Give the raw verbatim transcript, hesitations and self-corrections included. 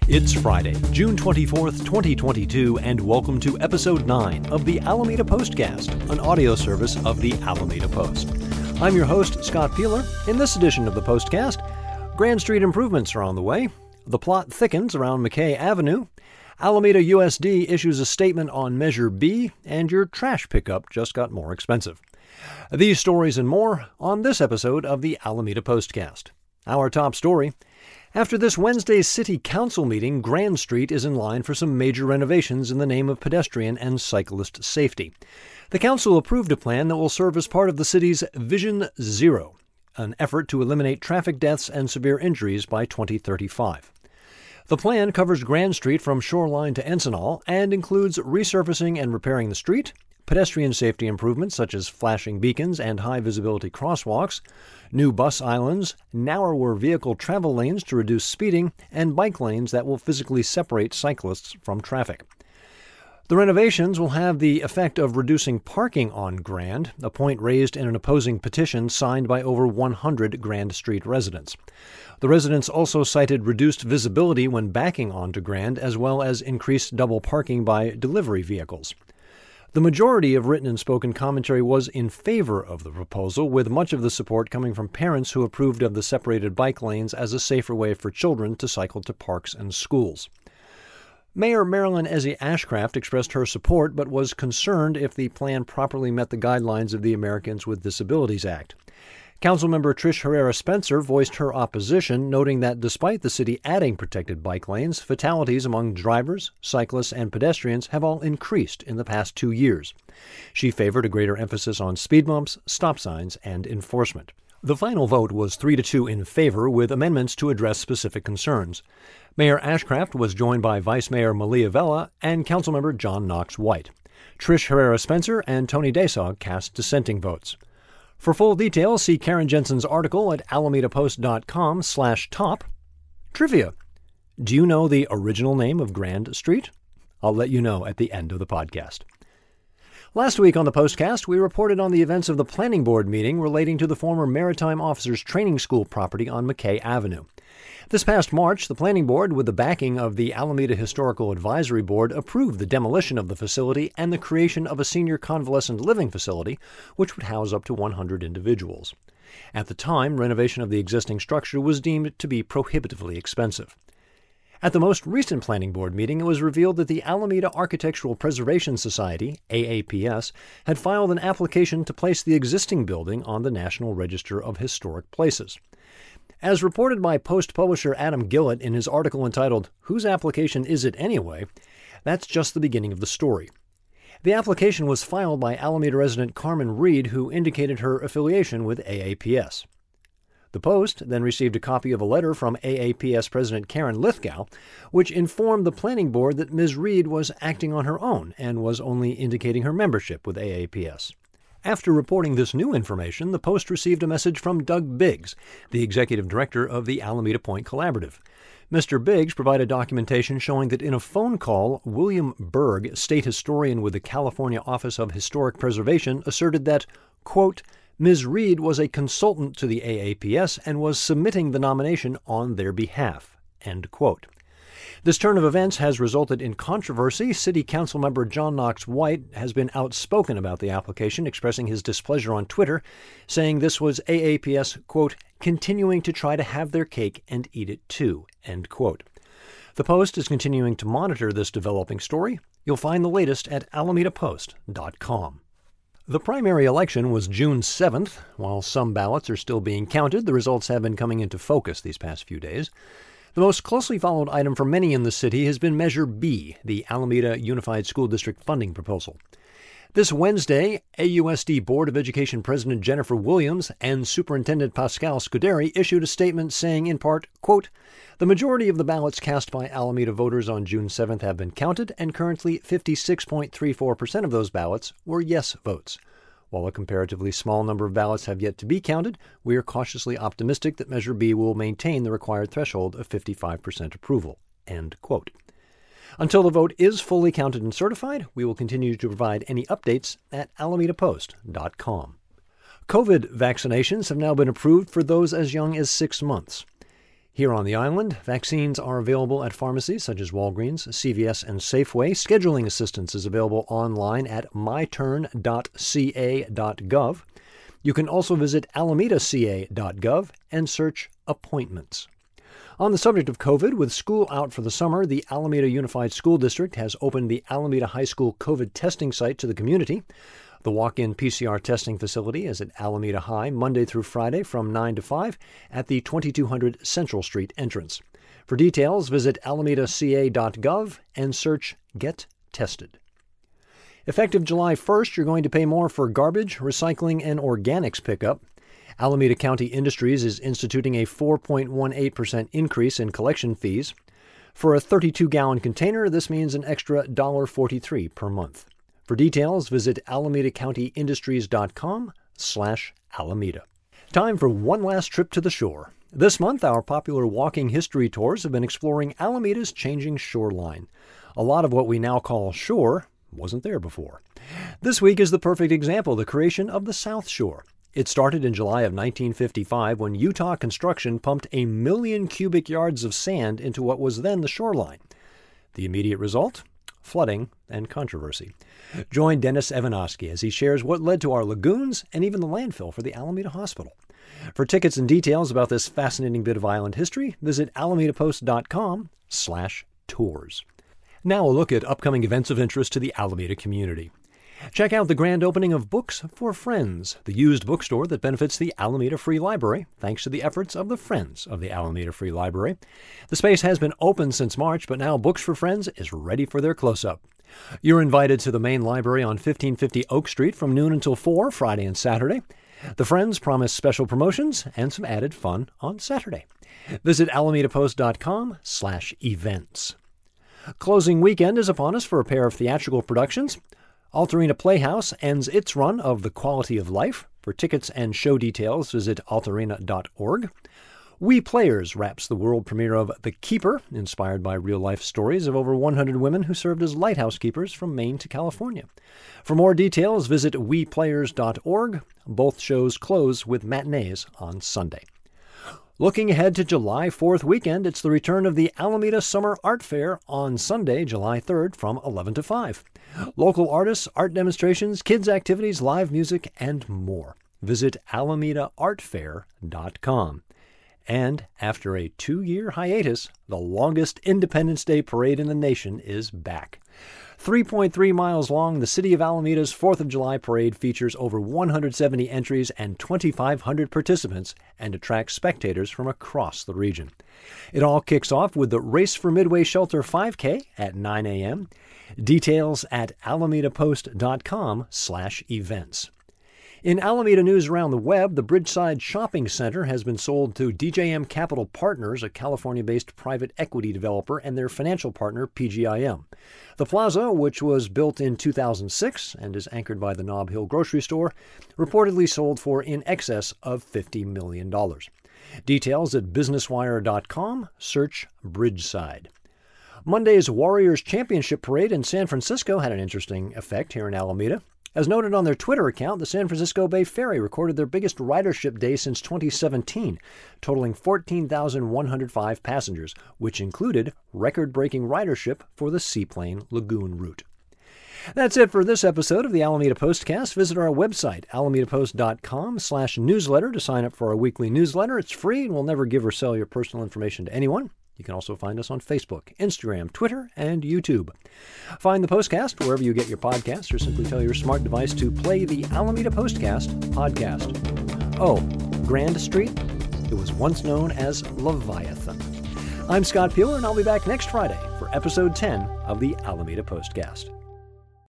It's Friday, June twenty-fourth, twenty twenty-two, and welcome to Episode nine of the Alameda Postcast, an audio service of the Alameda Post. I'm your host, Scott Peeler. In this edition of the Postcast, Grand Street improvements are on the way, the plot thickens around McKay Avenue, Alameda U S D issues a statement on Measure B, and your trash pickup just got more expensive. These stories and more on this episode of the Alameda Postcast. Our top story: after this Wednesday's City Council meeting, Grand Street is in line for some major renovations in the name of pedestrian and cyclist safety. The council approved a plan that will serve as part of the city's Vision Zero, an effort to eliminate traffic deaths and severe injuries by twenty thirty-five. The plan covers Grand Street from Shoreline to Encinal and includes resurfacing and repairing the street, pedestrian safety improvements such as flashing beacons and high-visibility crosswalks, new bus islands, narrower vehicle travel lanes to reduce speeding, and bike lanes that will physically separate cyclists from traffic. The renovations will have the effect of reducing parking on Grand, a point raised in an opposing petition signed by over one hundred Grand Street residents. The residents also cited reduced visibility when backing onto Grand, as well as increased double parking by delivery vehicles. The majority of written and spoken commentary was in favor of the proposal, with much of the support coming from parents who approved of the separated bike lanes as a safer way for children to cycle to parks and schools. Mayor Marilyn Ezzy Ashcraft expressed her support, but was concerned if the plan properly met the guidelines of the Americans with Disabilities Act. Councilmember Trish Herrera Spencer voiced her opposition, noting that despite the city adding protected bike lanes, fatalities among drivers, cyclists, and pedestrians have all increased in the past two years. She favored a greater emphasis on speed bumps, stop signs, and enforcement. The final vote was three to two in favor, with amendments to address specific concerns. Mayor Ashcraft was joined by Vice Mayor Malia Vela and Councilmember John Knox White. Trish Herrera Spencer and Tony Desog cast dissenting votes. For full details, see Karen Jensen's article at alamedapost.com slash top. Trivia: do you know the original name of Grand Street? I'll let you know at the end of the podcast. Last week on the Postcast, we reported on the events of the Planning Board meeting relating to the former Maritime Officers Training School property on McKay Avenue. This past March, the Planning Board, with the backing of the Alameda Historical Advisory Board, approved the demolition of the facility and the creation of a senior convalescent living facility, which would house up to one hundred individuals. At the time, renovation of the existing structure was deemed to be prohibitively expensive. At the most recent Planning Board meeting, it was revealed that the Alameda Architectural Preservation Society, A A P S, had filed an application to place the existing building on the National Register of Historic Places. As reported by Post publisher Adam Gillett in his article entitled, "Whose Application Is It Anyway?" that's just the beginning of the story. The application was filed by Alameda resident Carmen Reed, who indicated her affiliation with A A P S. The Post then received a copy of a letter from A A P S President Karen Lithgow, which informed the Planning Board that Miz Reed was acting on her own and was only indicating her membership with A A P S. After reporting this new information, the Post received a message from Doug Biggs, the executive director of the Alameda Point Collaborative. Mister Biggs provided documentation showing that in a phone call, William Berg, state historian with the California Office of Historic Preservation, asserted that, quote, Miz Reed was a consultant to the A A P S and was submitting the nomination on their behalf, end quote. This turn of events has resulted in controversy. City Council member John Knox White has been outspoken about the application, expressing his displeasure on Twitter, saying this was A A P S, quote, continuing to try to have their cake and eat it too, end quote. The Post is continuing to monitor this developing story. You'll find the latest at alameda post dot com. The primary election was June seventh. While some ballots are still being counted, the results have been coming into focus these past few days. The most closely followed item for many in the city has been Measure B, the Alameda Unified School District funding proposal. This Wednesday, A U S D Board of Education President Jennifer Williams and Superintendent Pascal Scuderi issued a statement saying, in part, quote, the majority of the ballots cast by Alameda voters on June seventh have been counted, and currently fifty-six point three four percent of those ballots were yes votes. While a comparatively small number of ballots have yet to be counted, we are cautiously optimistic that Measure B will maintain the required threshold of fifty-five percent approval, end quote. Until the vote is fully counted and certified, we will continue to provide any updates at alameda post dot com. COVID vaccinations have now been approved for those as young as six months. Here on the island, vaccines are available at pharmacies such as Walgreens, C V S, and Safeway. Scheduling assistance is available online at my turn dot c a dot gov. You can also visit alameda c a dot gov and search appointments. On the subject of COVID, with school out for the summer, the Alameda Unified School District has opened the Alameda High School COVID testing site to the community. The walk-in P C R testing facility is at Alameda High Monday through Friday from nine to five at the twenty-two hundred Central Street entrance. For details, visit alameda c a dot gov and search Get Tested. Effective July first, you're going to pay more for garbage, recycling, and organics pickup. Alameda County Industries is instituting a four point one eight percent increase in collection fees. For a thirty-two gallon container, this means an extra one dollar forty-three per month. For details, visit alameda county industries dot com slash Alameda. Time for one last trip to the shore. This month, our popular walking history tours have been exploring Alameda's changing shoreline. A lot of what we now call shore wasn't there before. This week is the perfect example, the creation of the South Shore. It started in July of nineteen fifty-five when Utah Construction pumped a million cubic yards of sand into what was then the shoreline. The immediate result? Flooding and controversy. Join Dennis Evanosky as he shares what led to our lagoons and even the landfill for the Alameda Hospital. For tickets and details about this fascinating bit of island history, visit alameda post dot com slash tours. Now a look at upcoming events of interest to the Alameda community. Check out the grand opening of Books for Friends, the used bookstore that benefits the Alameda Free Library, thanks to the efforts of the Friends of the Alameda Free Library. The space has been open since March, but now Books for Friends is ready for their close-up. You're invited to the main library on fifteen fifty Oak Street from noon until four, Friday and Saturday. The Friends promise special promotions and some added fun on Saturday. Visit alameda post dot com slash events. Closing weekend is upon us for a pair of theatrical productions. Altarena Playhouse ends its run of The Quality of Life. For tickets and show details, visit altarena dot org. We Players wraps the world premiere of The Keeper, inspired by real-life stories of over one hundred women who served as lighthouse keepers from Maine to California. For more details, visit we players dot org. Both shows close with matinees on Sunday. Looking ahead to July fourth weekend, it's the return of the Alameda Summer Art Fair on Sunday, July third from eleven to five. Local artists, art demonstrations, kids' activities, live music, and more. Visit alameda art fair dot com. And after a two-year hiatus, the longest Independence Day parade in the nation is back. three point three miles long, the City of Alameda's fourth of July parade features over one hundred seventy entries and twenty-five hundred participants and attracts spectators from across the region. It all kicks off with the Race for Midway Shelter five K at nine a.m. Details at alameda post dot com slash events. In Alameda news around the web, the Bridgeside Shopping Center has been sold to D J M Capital Partners, a California-based private equity developer, and their financial partner, P G I M. The plaza, which was built in two thousand six and is anchored by the Nob Hill grocery store, reportedly sold for in excess of fifty million dollars. Details at business wire dot com, search Bridgeside. Monday's Warriors Championship Parade in San Francisco had an interesting effect here in Alameda. As noted on their Twitter account, the San Francisco Bay Ferry recorded their biggest ridership day since twenty seventeen, totaling fourteen thousand one hundred five passengers, which included record-breaking ridership for the Seaplane Lagoon route. That's it for this episode of the Alameda Postcast. Visit our website, alameda post dot com slash newsletter to sign up for our weekly newsletter. It's free and we'll never give or sell your personal information to anyone. You can also find us on Facebook, Instagram, Twitter, and YouTube. Find the Postcast wherever you get your podcasts, or simply tell your smart device to play the Alameda Postcast podcast. Oh, Grand Street? It was once known as Leviathan. I'm Scott Peeler, and I'll be back next Friday for episode ten of the Alameda Postcast.